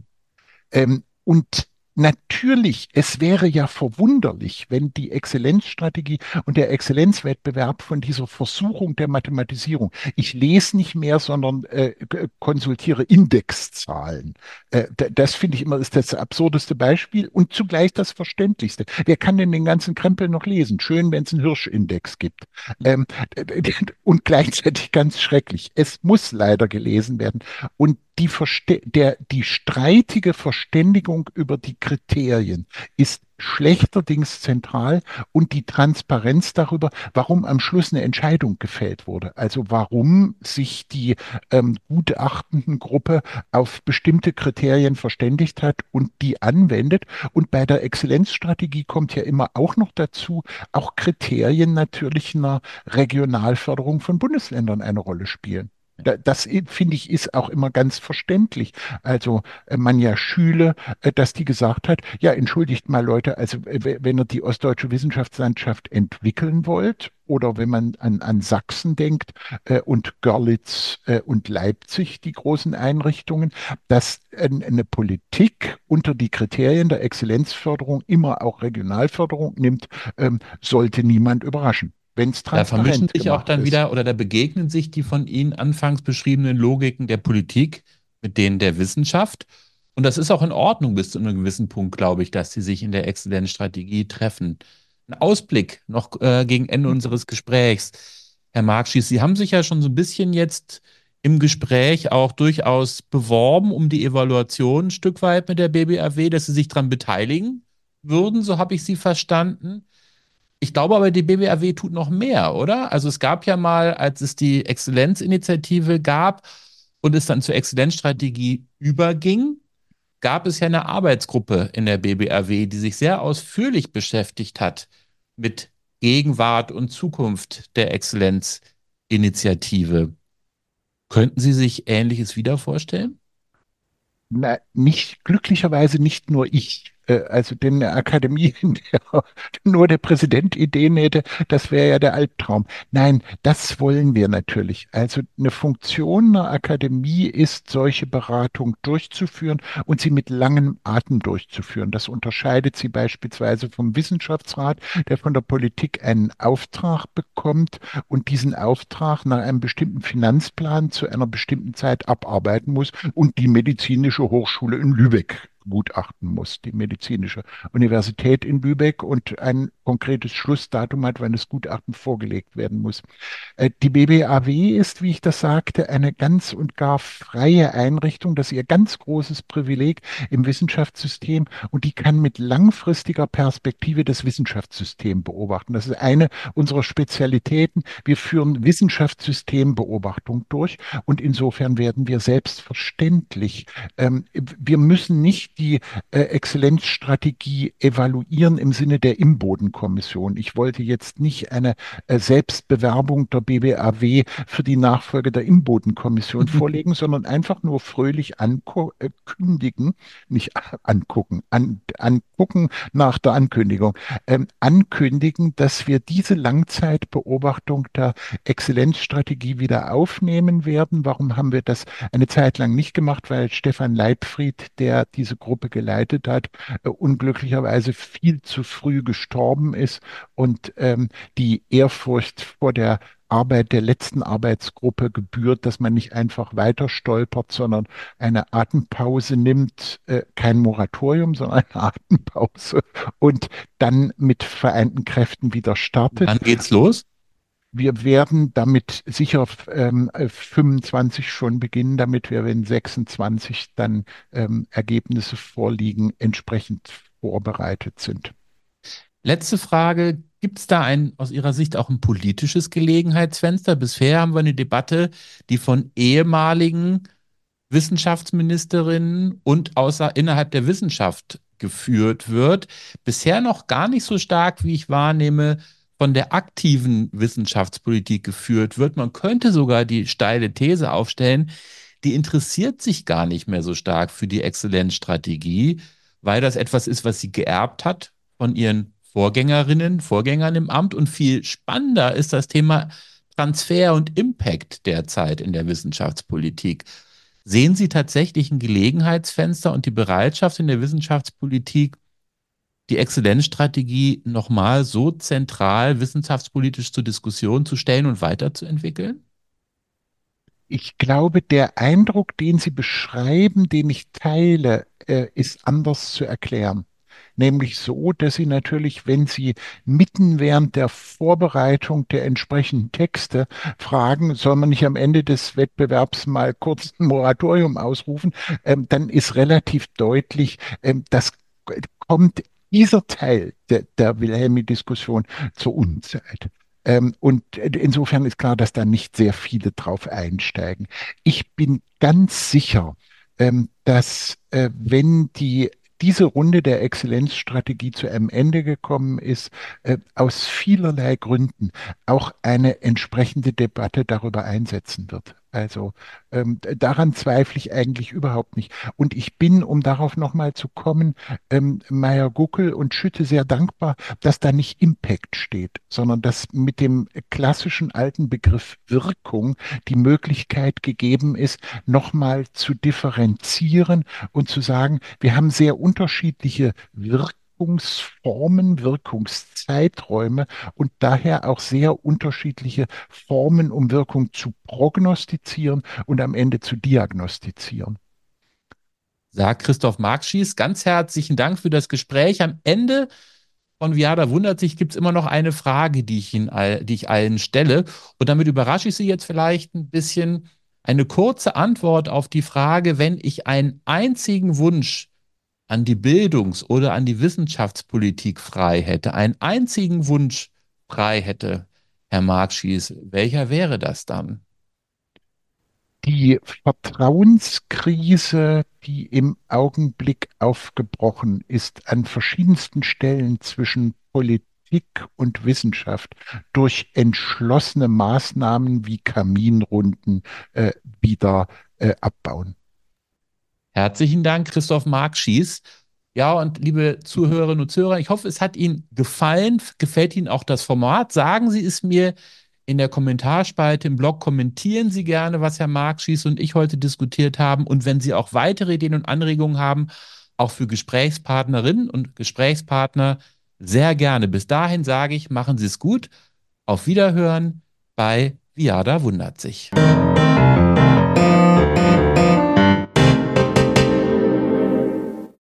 Und natürlich, es wäre ja verwunderlich, wenn die Exzellenzstrategie und der Exzellenzwettbewerb von dieser Versuchung der Mathematisierung, ich lese nicht mehr, sondern konsultiere Indexzahlen. Das finde ich immer ist das absurdeste Beispiel und zugleich das verständlichste. Wer kann denn den ganzen Krempel noch lesen? Schön, wenn es einen Hirschindex gibt. Ähm, und gleichzeitig ganz schrecklich. Es muss leider gelesen werden. Und die streitige Verständigung über die Kriterien ist schlechterdings zentral und die Transparenz darüber, warum am Schluss eine Entscheidung gefällt wurde. Also warum sich die gutachtenden Gruppe auf bestimmte Kriterien verständigt hat und die anwendet. Und bei der Exzellenzstrategie kommt ja immer auch noch dazu, auch Kriterien natürlich einer Regionalförderung von Bundesländern eine Rolle spielen. Das finde ich ist auch immer ganz verständlich. Also Manja Schüle, dass die gesagt hat, ja, entschuldigt mal Leute, also wenn ihr die ostdeutsche Wissenschaftslandschaft entwickeln wollt oder wenn man an Sachsen denkt und Görlitz und Leipzig, die großen Einrichtungen, dass eine Politik unter die Kriterien der Exzellenzförderung immer auch Regionalförderung nimmt, sollte niemand überraschen, wenn es Da vermischen transparent sich auch gemacht dann ist. wieder oder da begegnen sich die von Ihnen anfangs beschriebenen Logiken der Politik mit denen der Wissenschaft. Und das ist auch in Ordnung bis zu einem gewissen Punkt, glaube ich, dass sie sich in der Exzellenzstrategie treffen. Ein Ausblick noch gegen Ende unseres Gesprächs. Herr Markschies, Sie haben sich ja schon so ein bisschen jetzt im Gespräch auch durchaus beworben um die Evaluation ein Stück weit mit der BBAW, dass Sie sich daran beteiligen würden, so habe ich Sie verstanden. Ich glaube aber, die BBAW tut noch mehr, oder? Also es gab ja mal, als es die Exzellenzinitiative gab und es dann zur Exzellenzstrategie überging, gab es ja eine Arbeitsgruppe in der BBAW, die sich sehr ausführlich beschäftigt hat mit Gegenwart und Zukunft der Exzellenzinitiative. Könnten Sie sich Ähnliches wieder vorstellen? Na, nicht, glücklicherweise nicht nur ich. Also denn eine Akademie, in der nur der Präsident Ideen hätte, das wäre ja der Albtraum. Nein, das wollen wir natürlich. Also eine Funktion einer Akademie ist, solche Beratung durchzuführen und sie mit langem Atem durchzuführen. Das unterscheidet sie beispielsweise vom Wissenschaftsrat, der von der Politik einen Auftrag bekommt und diesen Auftrag nach einem bestimmten Finanzplan zu einer bestimmten Zeit abarbeiten muss und die medizinische Hochschule in Lübeck gutachten muss, die medizinische Universität in Lübeck und ein konkretes Schlussdatum hat, wann das Gutachten vorgelegt werden muss. Die BBAW ist, wie ich das sagte, eine ganz und gar freie Einrichtung. Das ist ihr ganz großes Privileg im Wissenschaftssystem und die kann mit langfristiger Perspektive das Wissenschaftssystem beobachten. Das ist eine unserer Spezialitäten. Wir führen Wissenschaftssystembeobachtung durch und insofern werden wir selbstverständlich wir müssen nicht die Exzellenzstrategie evaluieren im Sinne der Imboden-Kommission. Ich wollte jetzt nicht eine Selbstbewerbung der BBAW für die Nachfolge der Imboden-Kommission vorlegen, sondern einfach nur fröhlich ankündigen, nicht angucken, angucken nach der Ankündigung, ankündigen, dass wir diese Langzeitbeobachtung der Exzellenzstrategie wieder aufnehmen werden. Warum haben wir das eine Zeit lang nicht gemacht? Weil Stefan Leibfried, der diese Gruppe geleitet hat, unglücklicherweise viel zu früh gestorben ist und die Ehrfurcht vor der Arbeit der letzten Arbeitsgruppe gebührt, dass man nicht einfach weiter stolpert, sondern eine Atempause nimmt, kein Moratorium, sondern eine Atempause und dann mit vereinten Kräften wieder startet. Wann geht's los? Wir werden damit sicher 25 schon beginnen, damit wir, wenn 26 dann Ergebnisse vorliegen, entsprechend vorbereitet sind. Letzte Frage. Gibt es da aus Ihrer Sicht auch ein politisches Gelegenheitsfenster? Bisher haben wir eine Debatte, die von ehemaligen Wissenschaftsministerinnen und innerhalb der Wissenschaft geführt wird. Bisher noch gar nicht so stark, wie ich wahrnehme, von der aktiven Wissenschaftspolitik geführt wird. Man könnte sogar die steile These aufstellen, die interessiert sich gar nicht mehr so stark für die Exzellenzstrategie, weil das etwas ist, was sie geerbt hat von ihren Vorgängern im Amt. Und viel spannender ist das Thema Transfer und Impact derzeit in der Wissenschaftspolitik. Sehen Sie tatsächlich ein Gelegenheitsfenster und die Bereitschaft in der Wissenschaftspolitik, die Exzellenzstrategie nochmal so zentral wissenschaftspolitisch zur Diskussion zu stellen und weiterzuentwickeln? Ich glaube, der Eindruck, den Sie beschreiben, den ich teile, ist anders zu erklären. Nämlich so, dass Sie natürlich, wenn Sie mitten während der Vorbereitung der entsprechenden Texte fragen, soll man nicht am Ende des Wettbewerbs mal kurz ein Moratorium ausrufen, dann ist relativ deutlich, das kommt dieser Teil der Wilhelmi-Diskussion zur Unzeit. Und insofern ist klar, dass da nicht sehr viele drauf einsteigen. Ich bin ganz sicher, dass wenn diese Runde der Exzellenzstrategie zu einem Ende gekommen ist, aus vielerlei Gründen auch eine entsprechende Debatte darüber einsetzen wird. Also daran zweifle ich eigentlich überhaupt nicht. Und ich bin, um darauf nochmal zu kommen, Meyer-Guckel und Schütte sehr dankbar, dass da nicht Impact steht, sondern dass mit dem klassischen alten Begriff Wirkung die Möglichkeit gegeben ist, nochmal zu differenzieren und zu sagen, wir haben sehr unterschiedliche Wirkungsformen, Wirkungszeiträume und daher auch sehr unterschiedliche Formen, um Wirkung zu prognostizieren und am Ende zu diagnostizieren. Sagt Christoph Markschies. Ganz herzlichen Dank für das Gespräch. Am Ende von Viada wundert sich, gibt es immer noch eine Frage, die ich allen stelle. Und damit überrasche ich Sie jetzt vielleicht ein bisschen. Eine kurze Antwort auf die Frage, wenn ich einen einzigen Wunsch an die Bildungs- oder an die Wissenschaftspolitik frei hätte, einen einzigen Wunsch frei hätte, Herr Markschies, welcher wäre das dann? Die Vertrauenskrise, die im Augenblick aufgebrochen ist, an verschiedensten Stellen zwischen Politik und Wissenschaft durch entschlossene Maßnahmen wie Kaminrunden wieder abbauen. Herzlichen Dank, Christoph Markschies. Ja, und liebe Zuhörerinnen und Zuhörer, ich hoffe, es hat Ihnen gefallen. Gefällt Ihnen auch das Format? Sagen Sie es mir in der Kommentarspalte im Blog. Kommentieren Sie gerne, was Herr Markschies und ich heute diskutiert haben. Und wenn Sie auch weitere Ideen und Anregungen haben, auch für Gesprächspartnerinnen und Gesprächspartner, sehr gerne. Bis dahin sage ich, machen Sie es gut. Auf Wiederhören bei Viada wundert sich.